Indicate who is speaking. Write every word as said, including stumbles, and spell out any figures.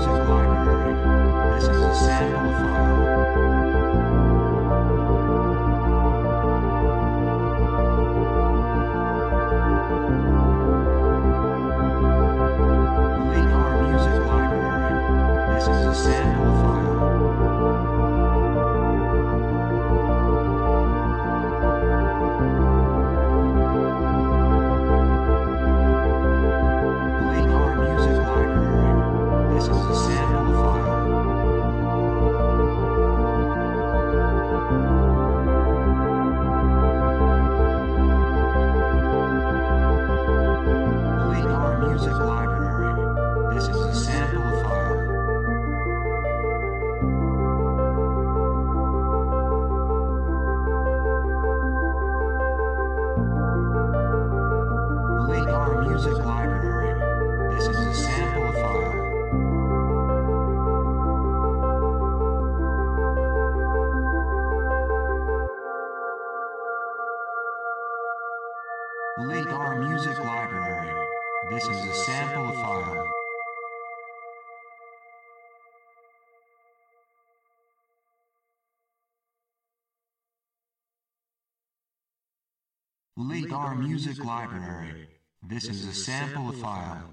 Speaker 1: Music Library. This is a sample file. Delete our music library. This is a sample file. Delete our music library. This is a sample file. Delete our music library. This is a sample file. Delete our music library. This is a sample file. Delete our music library. This is a sample file. Delete our music library. This is a sample file.